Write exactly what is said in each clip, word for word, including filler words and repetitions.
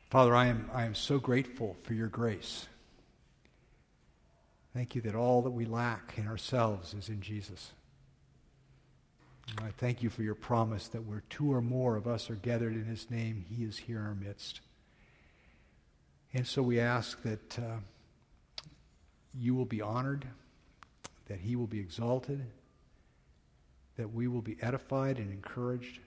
Father, I am, I am so grateful for your grace. Thank you that all that we lack in ourselves is in Jesus. And I thank you for your promise that where two or more of us are gathered in his name, he is here in our midst. And so we ask that uh, you will be honored, that he will be exalted, that we will be edified and encouraged,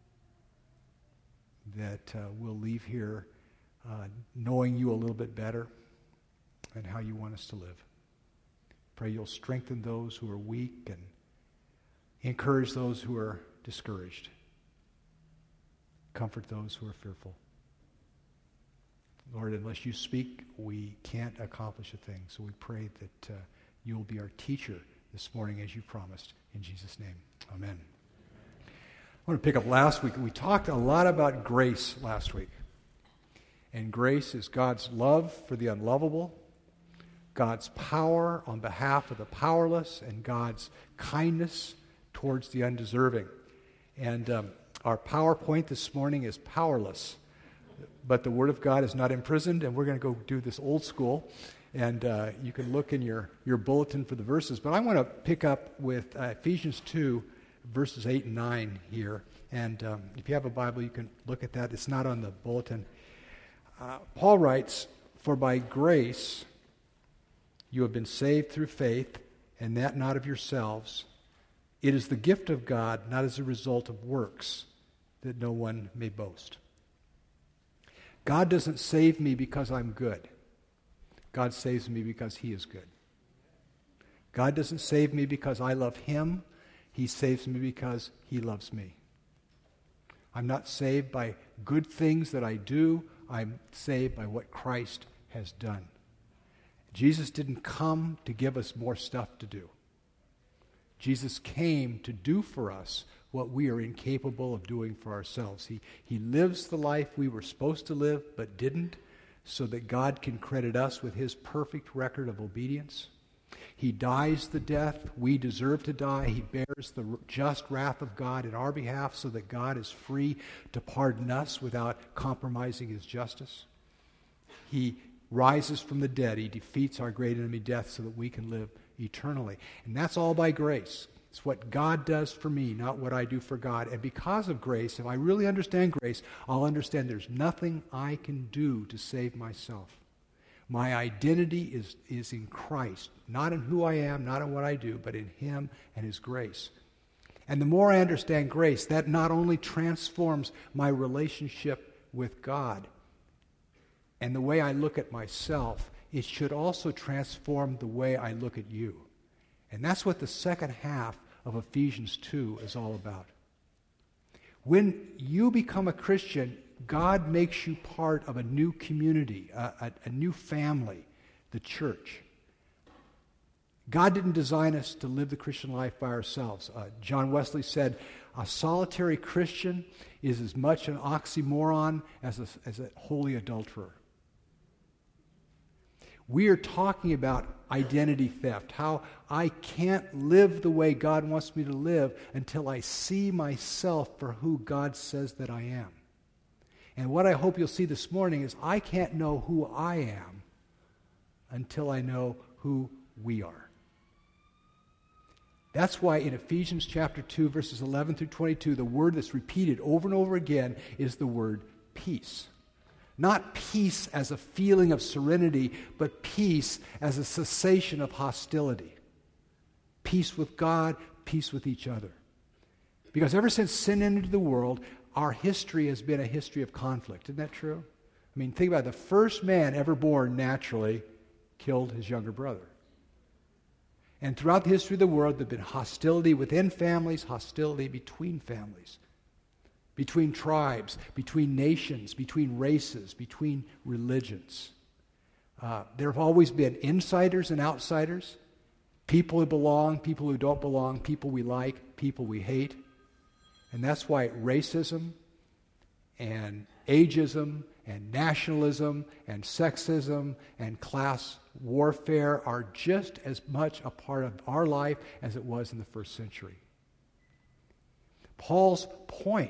that uh, we'll leave here uh, knowing you a little bit better and how you want us to live. Pray you'll strengthen those who are weak and encourage those who are discouraged. Comfort those who are fearful. Lord, unless you speak, we can't accomplish a thing. So we pray that uh, you will be our teacher this morning as you promised. In Jesus' name, amen. I want to pick up last week. We talked a lot about grace last week. And grace is God's love for the unlovable, God's power on behalf of the powerless, and God's kindness towards the undeserving. And um, our PowerPoint this morning is powerless. But the Word of God is not imprisoned, and we're going to go do this old school. And uh, you can look in your, your bulletin for the verses. But I want to pick up with uh, Ephesians two, verses eight and nine here. And um, if you have a Bible, you can look at that. It's not on the bulletin. Uh, Paul writes, "For by grace you have been saved through faith, and that not of yourselves. It is the gift of God, not as a result of works, that no one may boast." God doesn't save me because I'm good. God saves me because he is good. God doesn't save me because I love him. He saves me because he loves me. I'm not saved by good things that I do. I'm saved by what Christ has done. Jesus didn't come to give us more stuff to do. Jesus came to do for us what we are incapable of doing for ourselves. He, he lives the life we were supposed to live but didn't, so that God can credit us with his perfect record of obedience. He dies the death we deserve to die. He bears the just wrath of God in our behalf so that God is free to pardon us without compromising his justice. He rises from the dead. He defeats our great enemy death so that we can live eternally. And that's all by grace. It's what God does for me, not what I do for God. And because of grace, if I really understand grace, I'll understand there's nothing I can do to save myself. My identity is, is in Christ, not in who I am, not in what I do, but in him and his grace. And the more I understand grace, that not only transforms my relationship with God and the way I look at myself, it should also transform the way I look at you. And that's what the second half of Ephesians two is all about. When you become a Christian, God makes you part of a new community, a, a, a new family, the church. God didn't design us to live the Christian life by ourselves. Uh, John Wesley said, a solitary Christian is as much an oxymoron as a, as a holy adulterer. We are talking about identity theft, how I can't live the way God wants me to live until I see myself for who God says that I am. And what I hope you'll see this morning is I can't know who I am until I know who we are. That's why in Ephesians chapter two, verses eleven through twenty-two, the word that's repeated over and over again is the word peace. Not peace as a feeling of serenity, but peace as a cessation of hostility. Peace with God, peace with each other. Because ever since sin entered the world, our history has been a history of conflict. Isn't that true? I mean, think about it. The first man ever born naturally killed his younger brother. And throughout the history of the world, there have been hostility within families, hostility between families, between tribes, between nations, between races, between religions. Uh, there have always been insiders and outsiders, people who belong, people who don't belong, people we like, people we hate. And that's why racism and ageism and nationalism and sexism and class warfare are just as much a part of our life as it was in the first century. Paul's point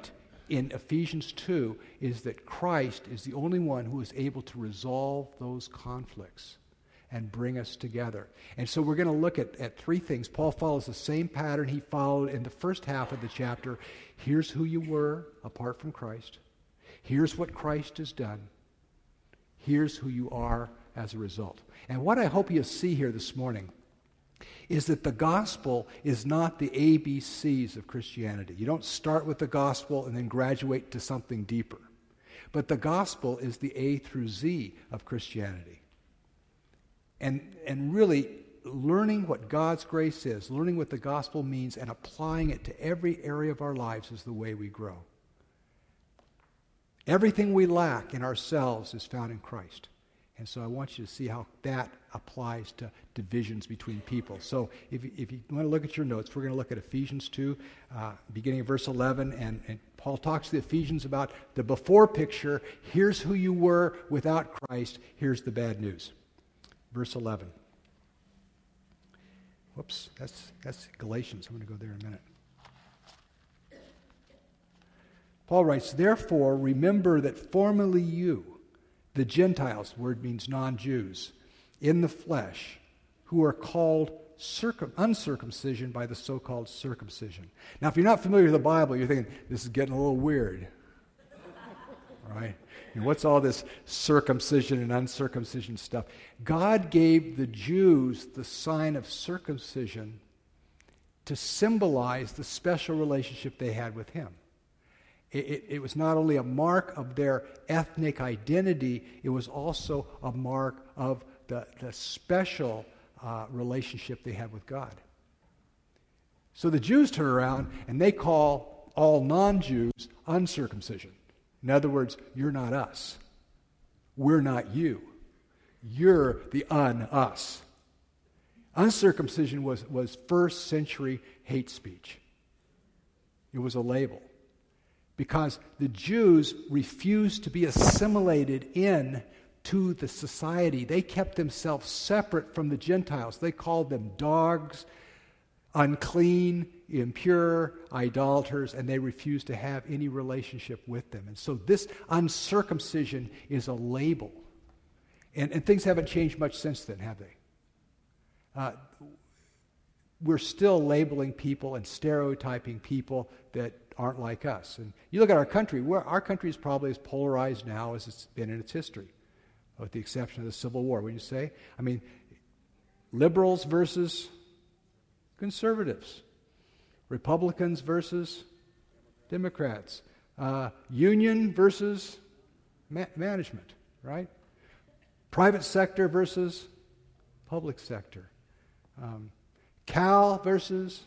in Ephesians two is that Christ is the only one who is able to resolve those conflicts and bring us together. And so we're going to look at, at three things. Paul follows the same pattern he followed in the first half of the chapter. Here's who you were apart from Christ. Here's what Christ has done. Here's who you are as a result. And what I hope you see here this morning is that the gospel is not the A B Cs of Christianity. You don't start with the gospel and then graduate to something deeper. But the gospel is the A through Z of Christianity. And, and really learning what God's grace is, learning what the gospel means, and applying it to every area of our lives is the way we grow. Everything we lack in ourselves is found in Christ. And so I want you to see how that applies to divisions between people. So if, if you want to look at your notes, we're going to look at Ephesians two, uh, beginning of verse eleven. And, and Paul talks to the Ephesians about the before picture. Here's who you were without Christ. Here's the bad news. Verse eleven. Whoops, that's, that's Galatians. I'm going to go there in a minute. Paul writes, "Therefore, remember that formerly you, the Gentiles," word means non-Jews, "in the flesh, who are called circum- uncircumcision by the so-called circumcision." Now, if you're not familiar with the Bible, you're thinking, this is getting a little weird. Right? And what's all this circumcision and uncircumcision stuff? God gave the Jews the sign of circumcision to symbolize the special relationship they had with Him. It, it, it was not only a mark of their ethnic identity, it was also a mark of the, the special uh, relationship they had with God. So the Jews turn around and they call all non-Jews uncircumcision. In other words, you're not us. We're not you. You're the un-us. Uncircumcision was, was first century hate speech. It was a label. Because the Jews refused to be assimilated in to the society. They kept themselves separate from the Gentiles. They called them dogs, unclean, impure, idolaters, and they refused to have any relationship with them. And so this uncircumcision is a label. And, and things haven't changed much since then, have they? Uh, we're still labeling people and stereotyping people that aren't like us. And you look at our country, we're, our country is probably as polarized now as it's been in its history, with the exception of the Civil War, wouldn't you say? I mean, liberals versus conservatives, Republicans versus Democrats, uh, union versus ma- management, right? Private sector versus public sector. Um, Cal versus...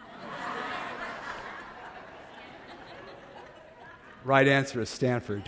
Right answer is Stanford.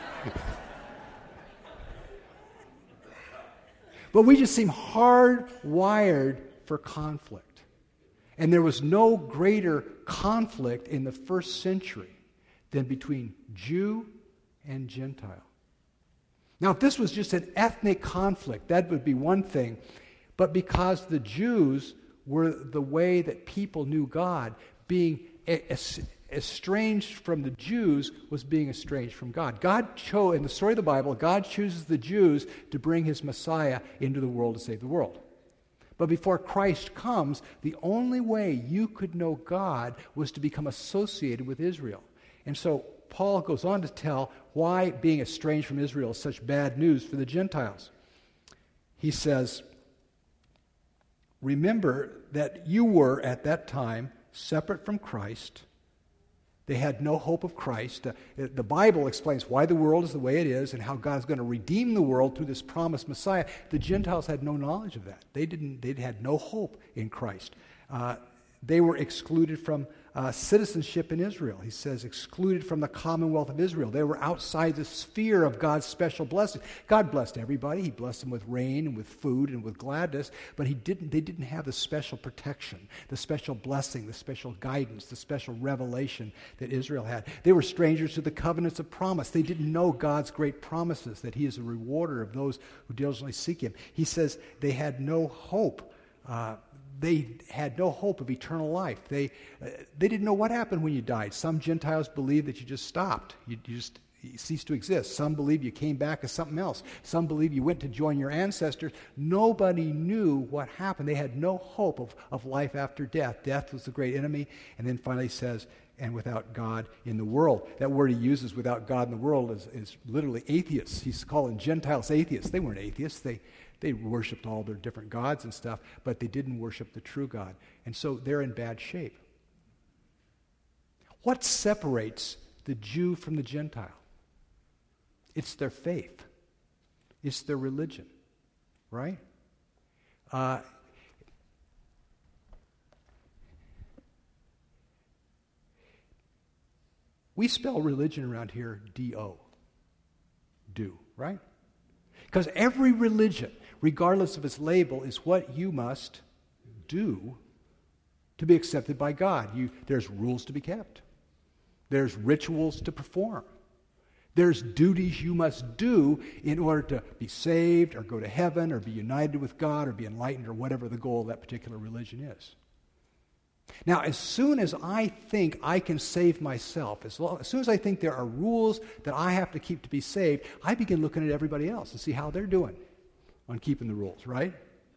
But we just seem hardwired for conflict. And there was no greater conflict in the first century than between Jew and Gentile. Now, if this was just an ethnic conflict, that would be one thing. But because the Jews were the way that people knew God, being estranged from the Jews was being estranged from God. God chose, in the story of the Bible, God chooses the Jews to bring His Messiah into the world to save the world. But before Christ comes, the only way you could know God was to become associated with Israel. And so Paul goes on to tell why being estranged from Israel is such bad news for the Gentiles. He says, "Remember that you were at that time separate from Christ." They had no hope of Christ. Uh, the Bible explains why the world is the way it is and how God's going to redeem the world through this promised Messiah. The Gentiles had no knowledge of that. They didn't. They had no hope in Christ. Uh, they were excluded from uh, citizenship in Israel. He says excluded from the commonwealth of Israel. They were outside the sphere of God's special blessing. God blessed everybody. He blessed them with rain and with food and with gladness, but he didn't. They didn't have the special protection, the special blessing, the special guidance, the special revelation that Israel had. They were strangers to the covenants of promise. They didn't know God's great promises, that He is a rewarder of those who diligently seek Him. He says they had no hope. Uh, they had no hope of eternal life. They uh, they didn't know what happened when you died. Some Gentiles believed that you just stopped. You, you just you ceased to exist. Some believe you came back as something else. Some believe you went to join your ancestors. Nobody knew what happened. They had no hope of, of life after death. Death was the great enemy. And then finally says, and without God in the world. That word he uses, without God in the world, is, is literally atheists. He's calling Gentiles atheists. They weren't atheists. They They worshipped all their different gods and stuff, but they didn't worship the true God. And so they're in bad shape. What separates the Jew from the Gentile? It's their faith. It's their religion, right? Uh, we spell religion around here D O. Do, right? Because every religion, regardless of its label, is what you must do to be accepted by God. You, there's rules to be kept. There's rituals to perform. There's duties you must do in order to be saved or go to heaven or be united with God or be enlightened or whatever the goal of that particular religion is. Now, as soon as I think I can save myself, as, long, as soon as I think there are rules that I have to keep to be saved, I begin looking at everybody else and see how they're doing on keeping the rules, right?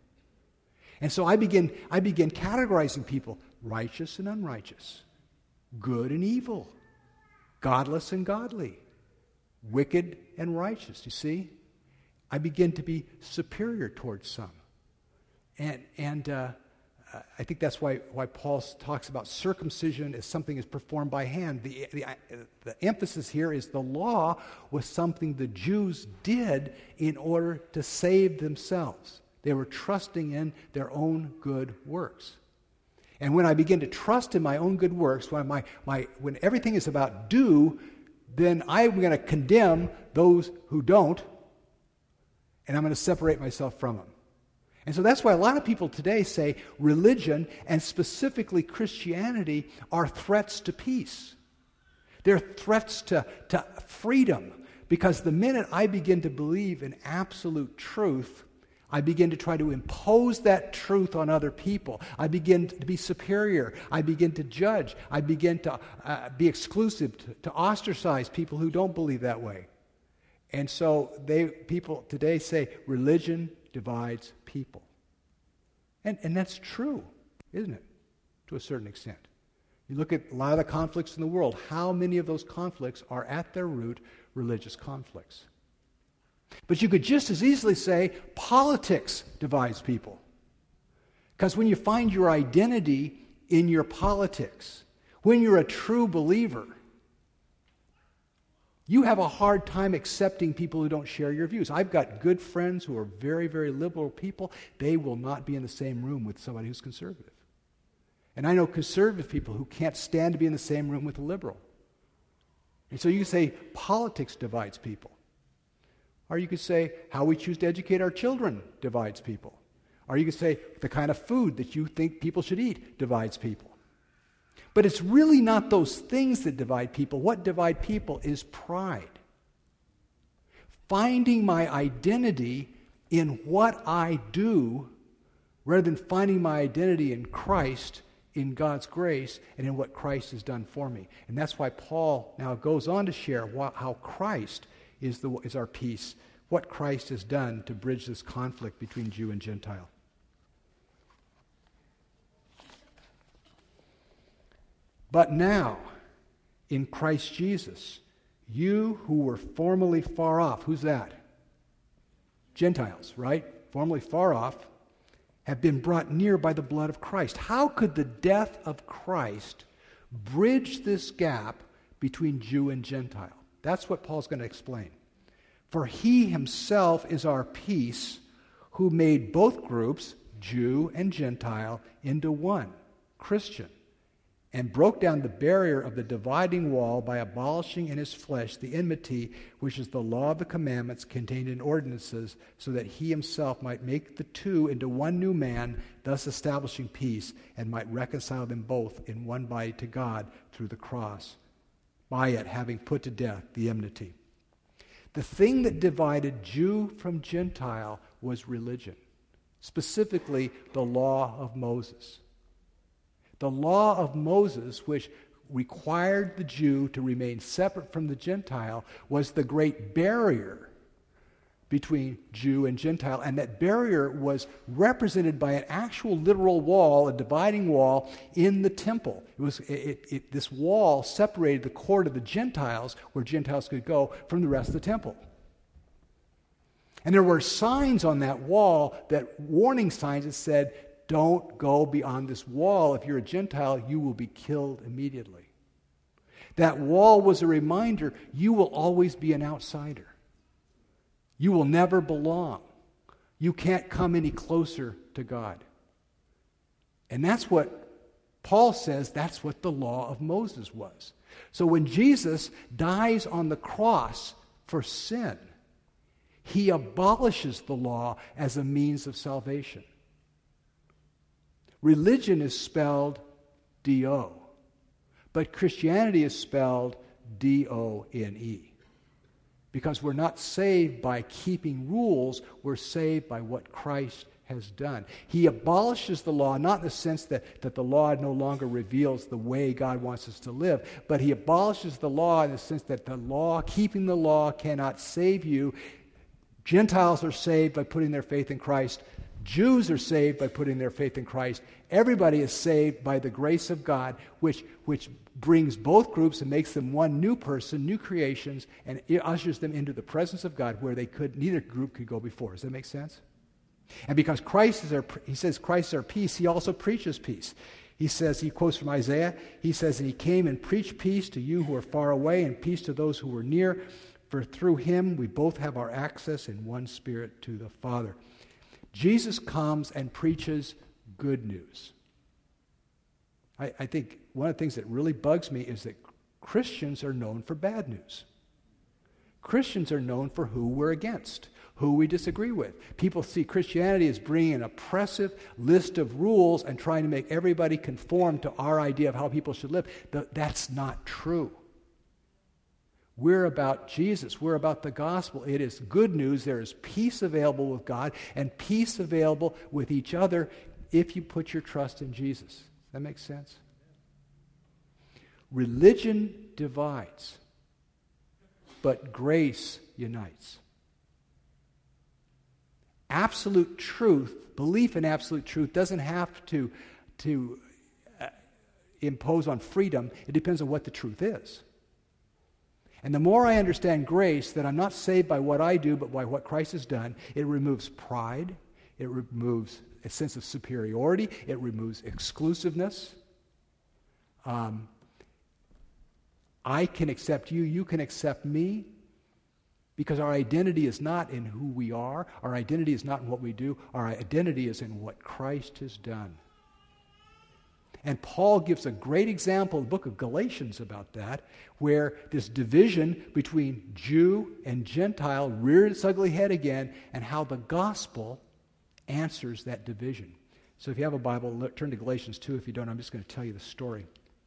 And so I begin, I begin categorizing people, righteous and unrighteous, good and evil, godless and godly, wicked and righteous. You see? I begin to be superior towards some. And, and, uh, I think that's why, why Paul talks about circumcision as something is performed by hand. The, the, the emphasis here is the law was something the Jews did in order to save themselves. They were trusting in their own good works. And when I begin to trust in my own good works, when, my, my, when everything is about do, then I'm going to condemn those who don't, and I'm going to separate myself from them. And so that's why a lot of people today say religion, and specifically Christianity, are threats to peace. They're threats to, to freedom. Because the minute I begin to believe in absolute truth, I begin to try to impose that truth on other people. I begin to be superior. I begin to judge. I begin to uh, be exclusive, to, to ostracize people who don't believe that way. And so they people today say religion divides people. And, and that's true, isn't it? To a certain extent. You look at a lot of the conflicts in the world. How many of those conflicts are at their root religious conflicts? But you could just as easily say politics divides people. Because when you find your identity in your politics, when you're a true believer, you have a hard time accepting people who don't share your views. I've got good friends who are very, very liberal people. They will not be in the same room with somebody who's conservative. And I know conservative people who can't stand to be in the same room with a liberal. And so you say politics divides people. Or you could say how we choose to educate our children divides people. Or you could say the kind of food that you think people should eat divides people. But it's really not those things that divide people. What divide people is pride. Finding my identity in what I do rather than finding my identity in Christ, in God's grace, and in what Christ has done for me. And that's why Paul now goes on to share what, how Christ is, the, is our peace, what Christ has done to bridge this conflict between Jew and Gentile. But now, in Christ Jesus, you who were formerly far off, who's that? Gentiles, right? Formerly far off, have been brought near by the blood of Christ. How could the death of Christ bridge this gap between Jew and Gentile? That's what Paul's going to explain. For he himself is our peace, who made both groups, Jew and Gentile, into one, Christian, and broke down the barrier of the dividing wall by abolishing in his flesh the enmity, which is the law of the commandments contained in ordinances, so that he himself might make the two into one new man, thus establishing peace, and might reconcile them both in one body to God through the cross, by it having put to death the enmity. The thing that divided Jew from Gentile was religion. specifically the law of Moses. The law of Moses, which required the Jew to remain separate from the Gentile, was the great barrier between Jew and Gentile, and that barrier was represented by an actual literal wall, a dividing wall in the temple. It was it, it, it, this wall separated the court of the Gentiles, where Gentiles could go, from the rest of the temple. And there were signs on that wall, that warning signs that said, don't go beyond this wall. If you're a Gentile, you will be killed immediately. That wall was a reminder, you will always be an outsider. You will never belong. You can't come any closer to God. And that's what Paul says, that's what the law of Moses was. So when Jesus dies on the cross for sin, he abolishes the law as a means of salvation. Religion is spelled D O, but Christianity is spelled D O N E. Because we're not saved by keeping rules, we're saved by what Christ has done. He abolishes the law, not in the sense that, that the law no longer reveals the way God wants us to live, but he abolishes the law in the sense that the law, keeping the law, cannot save you. Gentiles are saved by putting their faith in Christ. Jews are saved by putting their faith in Christ. Everybody is saved by the grace of God, which, which brings both groups and makes them one new person, new creations, and it ushers them into the presence of God where they could, neither group could go before. Does that make sense? And because Christ is our, he says Christ is our peace, he also preaches peace. He says, he quotes from Isaiah, he says, and he came and preached peace to you who are far away and peace to those who were near, for through him we both have our access in one spirit to the Father. Jesus comes and preaches good news. I, I think one of the things that really bugs me is that Christians are known for bad news. Christians are known for who we're against, who we disagree with. People see Christianity as bringing an oppressive list of rules and trying to make everybody conform to our idea of how people should live. But that's not true. We're about Jesus. We're about the gospel. It is good news. There is peace available with God and peace available with each other if you put your trust in Jesus. Does that make sense? Religion divides, but grace unites. Absolute truth, belief in absolute truth, doesn't have to, to uh, impose on freedom. It depends on what the truth is. And the more I understand grace, that I'm not saved by what I do, but by what Christ has done, it removes pride, it removes a sense of superiority, it removes exclusiveness. Um, I can accept you, you can accept me, because our identity is not in who we are, our identity is not in what we do, our identity is in what Christ has done. And Paul gives a great example in the book of Galatians about that, where this division between Jew and Gentile reared its ugly head again, and how the gospel answers that division. So if you have a Bible, look, turn to Galatians two. If you don't, I'm just going to tell you the story.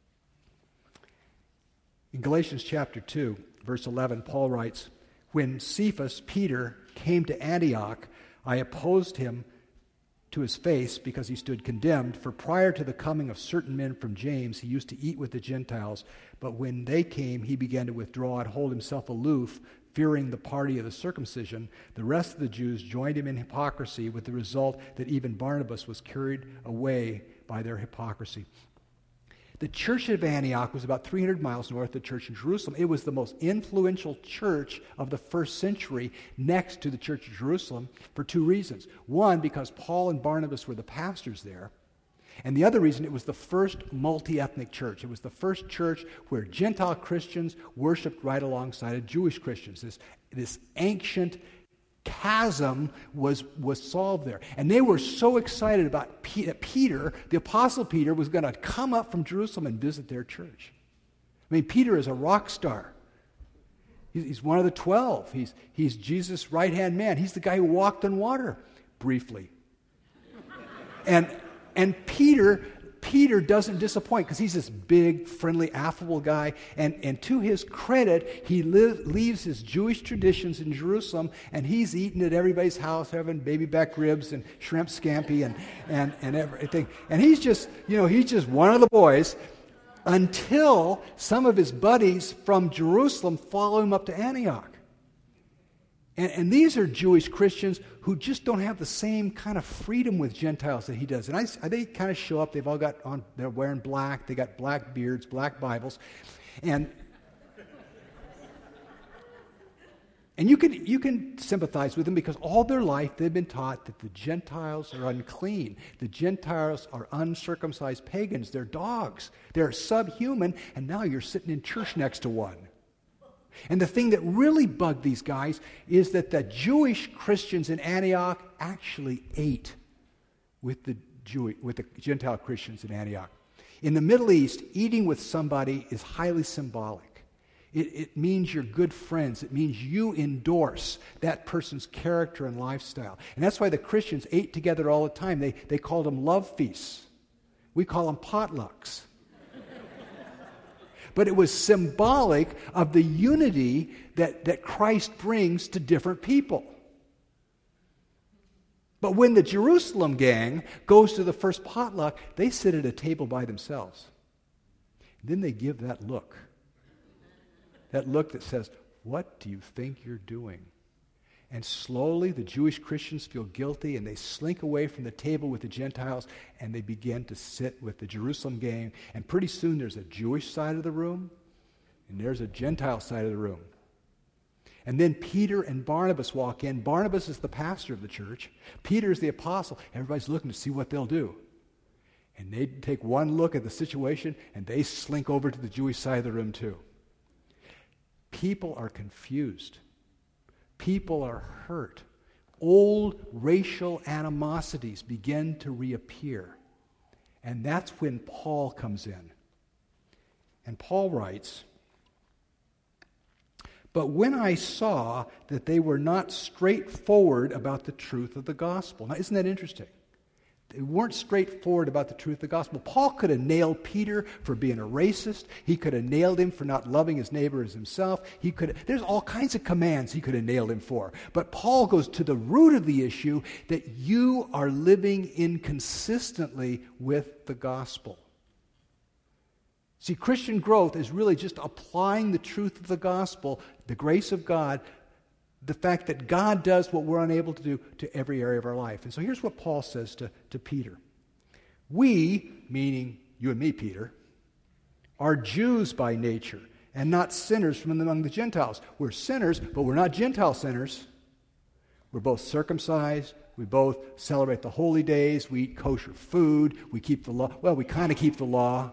In Galatians chapter two, verse eleven, Paul writes, "When Cephas, Peter, came to Antioch, I opposed him to his face because he stood condemned. For prior to the coming of certain men from James, he used to eat with the Gentiles. But when they came, he began to withdraw and hold himself aloof, fearing the party of the circumcision. The rest of the Jews joined him in hypocrisy, with the result that even Barnabas was carried away by their hypocrisy." The church of Antioch was about three hundred miles north of the church in Jerusalem. It was the most influential church of the first century next to the church of Jerusalem for two reasons. One, because Paul and Barnabas were the pastors there. And the other reason, it was the first multi-ethnic church. It was the first church where Gentile Christians worshiped right alongside of Jewish Christians. This, this ancient chasm was, was solved there. And they were so excited about P- that Peter, the Apostle Peter, was going to come up from Jerusalem and visit their church. I mean, Peter is a rock star. He's, he's one of the twelve. He's, he's Jesus' right-hand man. He's the guy who walked on water briefly. And, and Peter Peter doesn't disappoint because he's this big, friendly, affable guy. And, and to his credit, he li- leaves his Jewish traditions in Jerusalem, and he's eating at everybody's house, having baby back ribs and shrimp scampi and, and, and everything. And he's just, you know, he's just one of the boys until some of his buddies from Jerusalem follow him up to Antioch. And, and these are Jewish Christians who just don't have the same kind of freedom with Gentiles that he does. And I, they kind of show up. They've all got on, they're wearing black. They got black beards, black Bibles. And, and you can, you can sympathize with them because all their life they've been taught that the Gentiles are unclean. The Gentiles are uncircumcised pagans. They're dogs. They're subhuman. And now you're sitting in church next to one. And the thing that really bugged these guys is that the Jewish Christians in Antioch actually ate with the Jew, with the Gentile Christians in Antioch. In the Middle East, eating with somebody is highly symbolic. It, it means you're good friends. It means you endorse that person's character and lifestyle. And that's why the Christians ate together all the time. They, they called them love feasts. We call them potlucks. But it was symbolic of the unity that, that Christ brings to different people. But when the Jerusalem gang goes to the first potluck, they sit at a table by themselves. Then they give that look. That look that says, "What do you think you're doing?" And slowly the Jewish Christians feel guilty and they slink away from the table with the Gentiles and they begin to sit with the Jerusalem gang. And pretty soon there's a Jewish side of the room and there's a Gentile side of the room. And then Peter and Barnabas walk in. Barnabas is the pastor of the church. Peter is the apostle. Everybody's looking to see what they'll do. And they take one look at the situation and they slink over to the Jewish side of the room too. People are confused. People are hurt. Old racial animosities begin to reappear. And that's when Paul comes in. And Paul writes, "But when I saw that they were not straightforward about the truth of the gospel." Now, isn't that interesting? They weren't straightforward about the truth of the gospel. Paul could have nailed Peter for being a racist. He could have nailed him for not loving his neighbor as himself. He could have, there's all kinds of commands he could have nailed him for. But Paul goes to the root of the issue that you are living inconsistently with the gospel. See, Christian growth is really just applying the truth of the gospel, the grace of God, the fact that God does what we're unable to do to every area of our life. And so here's what Paul says to, to Peter. "We," meaning you and me, Peter, "are Jews by nature and not sinners from among the Gentiles." We're sinners, but we're not Gentile sinners. We're both circumcised. We both celebrate the holy days. We eat kosher food. We keep the law. Well, we kind of keep the law.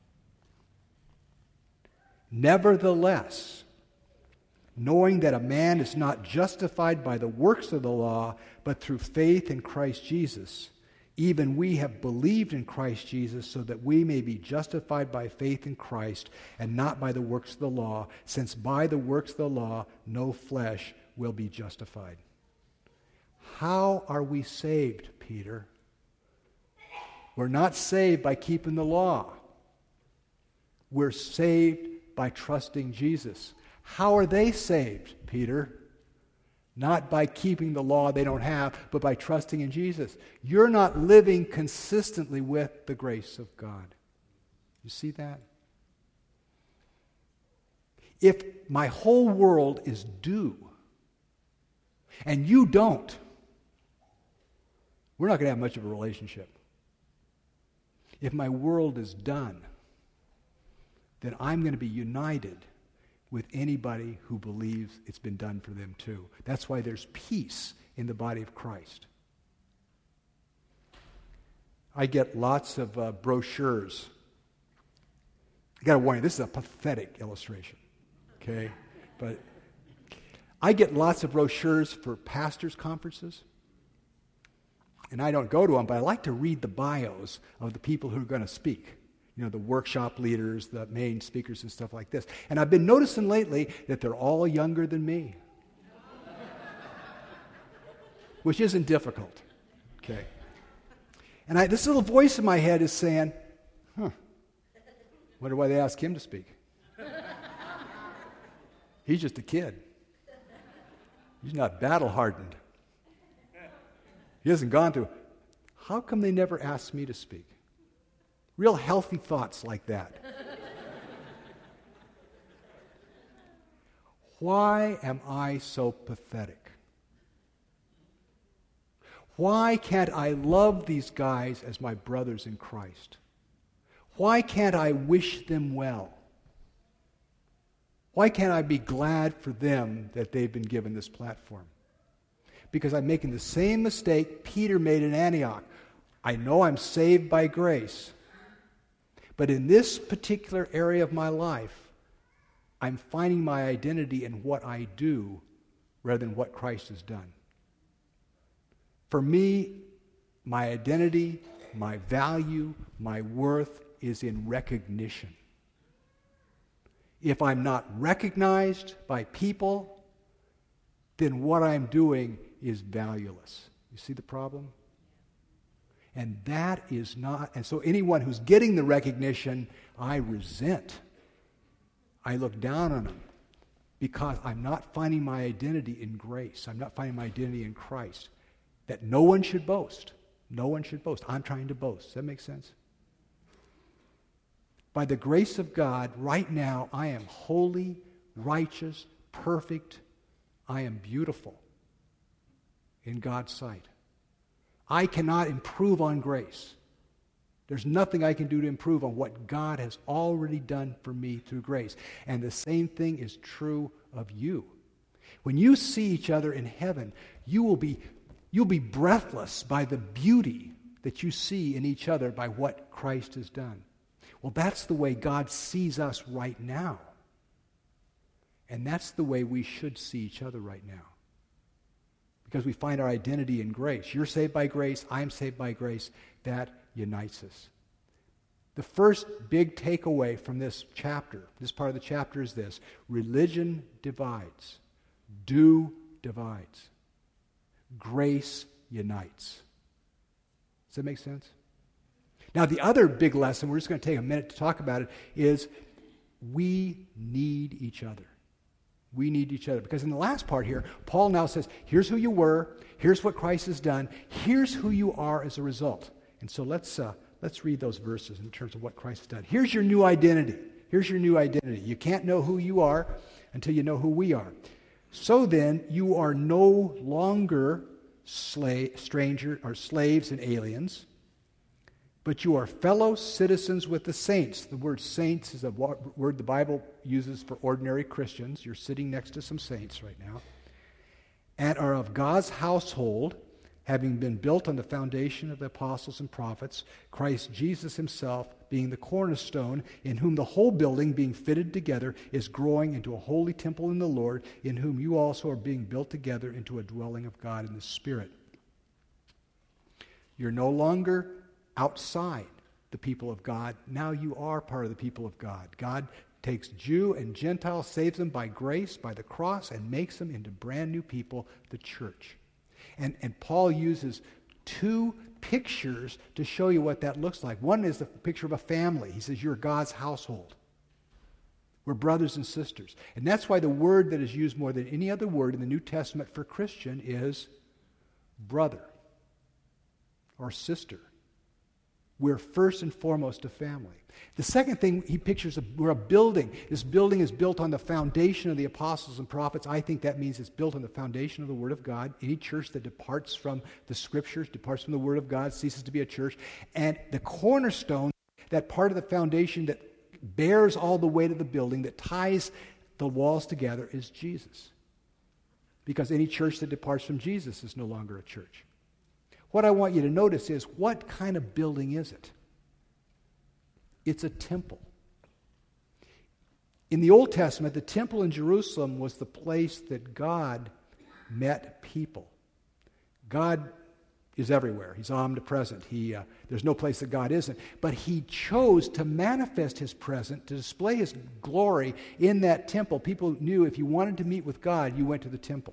"Nevertheless, knowing that a man is not justified by the works of the law, but through faith in Christ Jesus, even we have believed in Christ Jesus so that we may be justified by faith in Christ and not by the works of the law, since by the works of the law no flesh will be justified." How are we saved, Peter? We're not saved by keeping the law. We're saved by trusting Jesus. How are they saved, Peter? Not by keeping the law they don't have, but by trusting in Jesus. You're not living consistently with the grace of God. You see that? If my whole world is due, and you don't, we're not going to have much of a relationship. If my world is done, then I'm going to be united with anybody who believes it's been done for them too. That's why there's peace in the body of Christ. I get lots of uh, brochures. I got to warn you, this is a pathetic illustration, okay? But I get lots of brochures for pastors' conferences, and I don't go to them, but I like to read the bios of the people who are going to speak. You know, the workshop leaders, the main speakers and stuff like this. And I've been noticing lately that they're all younger than me. Which isn't difficult. Okay. And I, this little voice in my head is saying, Huh. Wonder why they asked him to speak. He's just a kid. He's not battle-hardened. He hasn't gone through. How come they never asked me to speak? Real healthy thoughts like that. Why am I so pathetic? Why can't I love these guys as my brothers in Christ? Why can't I wish them well? Why can't I be glad for them that they've been given this platform? Because I'm making the same mistake Peter made in Antioch. I know I'm saved by grace, but in this particular area of my life, I'm finding my identity in what I do rather than what Christ has done. For me, my identity, my value, my worth is in recognition. If I'm not recognized by people, then what I'm doing is valueless. You see the problem? And that is not, and so anyone who's getting the recognition, I resent. I look down on them because I'm not finding my identity in grace. I'm not finding my identity in Christ. That no one should boast. No one should boast. I'm trying to boast. Does that make sense? By the grace of God, right now, I am holy, righteous, perfect. I am beautiful in God's sight. I cannot improve on grace. There's nothing I can do to improve on what God has already done for me through grace. And the same thing is true of you. When you see each other in heaven, you will be, you'll be breathless by the beauty that you see in each other by what Christ has done. Well, that's the way God sees us right now. And that's the way we should see each other right now. Because we find our identity in grace. You're saved by grace. I'm saved by grace. That unites us. The first big takeaway from this chapter, this part of the chapter is this. Religion divides. Do divides. Grace unites. Does that make sense? Now, the other big lesson, we're just going to take a minute to talk about it, is we need each other. We need each other. Because in the last part here, Paul now says, here's who you were, here's what Christ has done, here's who you are as a result. And so let's uh, let's read those verses in terms of what Christ has done. Here's your new identity. Here's your new identity. You can't know who you are until you know who we are. So then, you are no longer slave, stranger or slaves and aliens, but you are fellow citizens with the saints. The word saints is a word the Bible uses for ordinary Christians. You're sitting next to some saints right now. And are of God's household, having been built on the foundation of the apostles and prophets, Christ Jesus himself being the cornerstone, in whom the whole building being fitted together is growing into a holy temple in the Lord, in whom you also are being built together into a dwelling of God in the Spirit. You're no longer outside the people of God. Now you are part of the people of God. God takes Jew and Gentile, saves them by grace, by the cross, and makes them into brand new people, the church. And, and Paul uses two pictures to show you what that looks like. One is the picture of a family. He says, you're God's household. We're brothers and sisters. And that's why the word that is used more than any other word in the New Testament for Christian is brother or sister. We're first and foremost a family. The second thing he pictures, a, we're a building. This building is built on the foundation of the apostles and prophets. I think that means it's built on the foundation of the Word of God. Any church that departs from the Scriptures, departs from the Word of God, ceases to be a church. And the cornerstone, that part of the foundation that bears all the weight of the building, that ties the walls together, is Jesus. Because any church that departs from Jesus is no longer a church. What I want you to notice is, what kind of building is it? It's a temple. In the Old Testament, the temple in Jerusalem was the place that God met people. God is everywhere. He's omnipresent. He, uh, there's no place that God isn't. But he chose to manifest his presence, to display his glory in that temple. People knew if you wanted to meet with God, you went to the temple.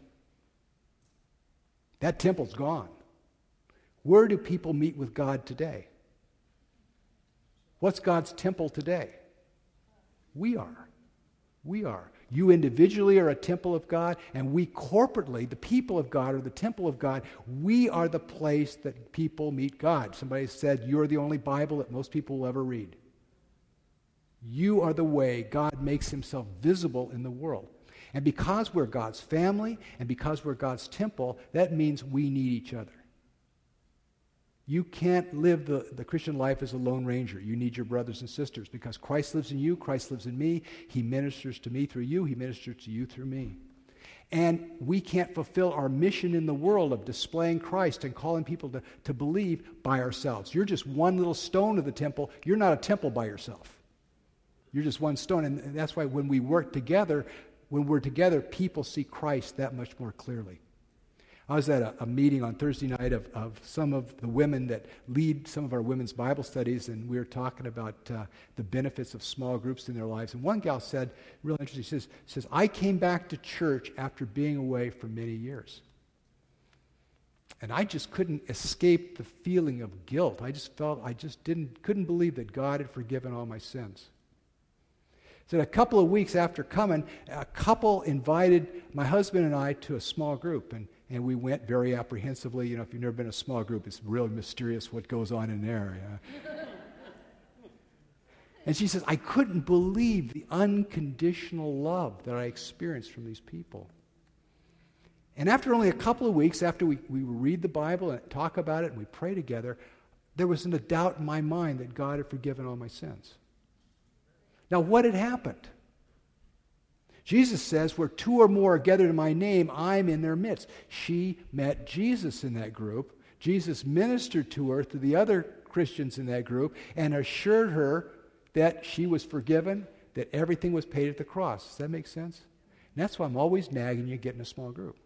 That temple's gone. Where do people meet with God today? What's God's temple today? We are. We are. You individually are a temple of God, and we corporately, the people of God, are the temple of God. We are the place that people meet God. Somebody said, you're the only Bible that most people will ever read. You are the way God makes himself visible in the world. And because we're God's family, and because we're God's temple, that means we need each other. You can't live the, the Christian life as a lone ranger. You need your brothers and sisters because Christ lives in you, Christ lives in me. He ministers to me through you, he ministers to you through me. And we can't fulfill our mission in the world of displaying Christ and calling people to, to believe by ourselves. You're just one little stone of the temple. You're not a temple by yourself. You're just one stone. And that's why when we work together, when we're together, people see Christ that much more clearly. I was at a, a meeting on Thursday night of, of some of the women that lead some of our women's Bible studies, and we were talking about uh, the benefits of small groups in their lives. And one gal said, real interesting, she says, says, I came back to church after being away for many years. And I just couldn't escape the feeling of guilt. I just felt, I just didn't, couldn't believe that God had forgiven all my sins. So a couple of weeks after coming, a couple invited my husband and I to a small group, and, and we went very apprehensively. You know, if you've never been in a small group, it's really mysterious what goes on in there. Yeah. And she says, I couldn't believe the unconditional love that I experienced from these people. And after only a couple of weeks, after we, we read the Bible and talk about it and we pray together, there wasn't a doubt in my mind that God had forgiven all my sins. Now, what had happened? Jesus says, where two or more are gathered in my name, I'm in their midst. She met Jesus in that group. Jesus ministered to her through the other Christians in that group and assured her that she was forgiven, that everything was paid at the cross. Does that make sense? And that's why I'm always nagging you get in a small group.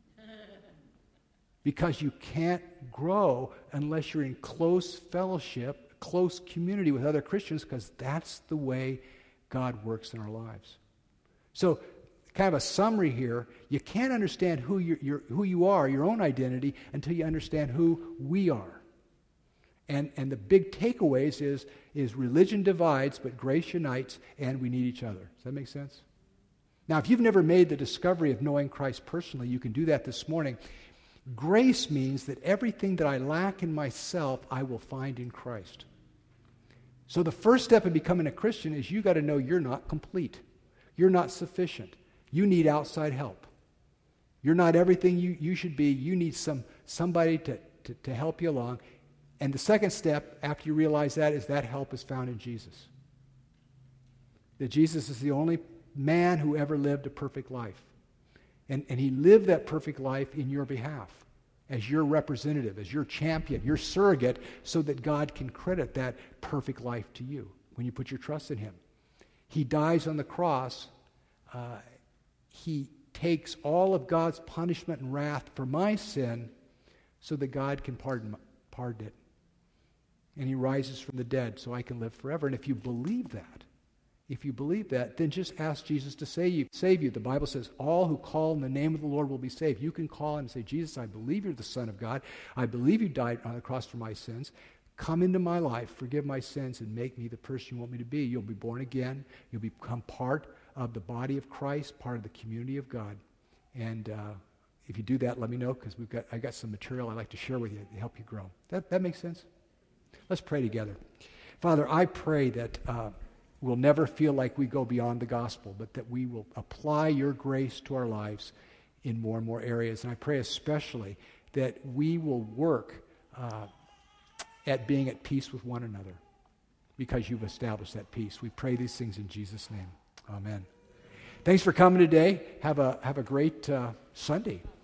Because you can't grow unless you're in close fellowship, close community with other Christians, because that's the way God works in our lives. So, kind of a summary here, you can't understand who, you're, you're, who you are, your own identity, until you understand who we are. And, and the big takeaways is, is religion divides, but grace unites, and we need each other. Does that make sense? Now, if you've never made the discovery of knowing Christ personally, you can do that this morning. Grace means that everything that I lack in myself, I will find in Christ. So the first step in becoming a Christian is you got to know you're not complete. You're not sufficient. You need outside help. You're not everything you, you should be. You need some somebody to, to, to help you along. And the second step, after you realize that, is that help is found in Jesus. That Jesus is the only man who ever lived a perfect life. And, and he lived that perfect life in your behalf, as your representative, as your champion, your surrogate, so that God can credit that perfect life to you when you put your trust in him. He dies on the cross. Uh, he takes all of God's punishment and wrath for my sin so that God can pardon, pardon it. And he rises from the dead so I can live forever. And if you believe that, if you believe that, then just ask Jesus to save you. Save you. The Bible says, all who call in the name of the Lord will be saved. You can call and say, Jesus, I believe you're the Son of God. I believe you died on the cross for my sins. Come into my life, forgive my sins, and make me the person you want me to be. You'll be born again. You'll become part of the body of Christ, part of the community of God. And uh, if you do that, let me know, because we've got I got some material I'd like to share with you to help you grow. That that makes sense? Let's pray together. Father, I pray that uh, we'll never feel like we go beyond the gospel, but that we will apply your grace to our lives in more and more areas. And I pray especially that we will work uh, at being at peace with one another, because you've established that peace. We pray these things in Jesus' name. Amen. Thanks for coming today. Have a, have a great uh, Sunday.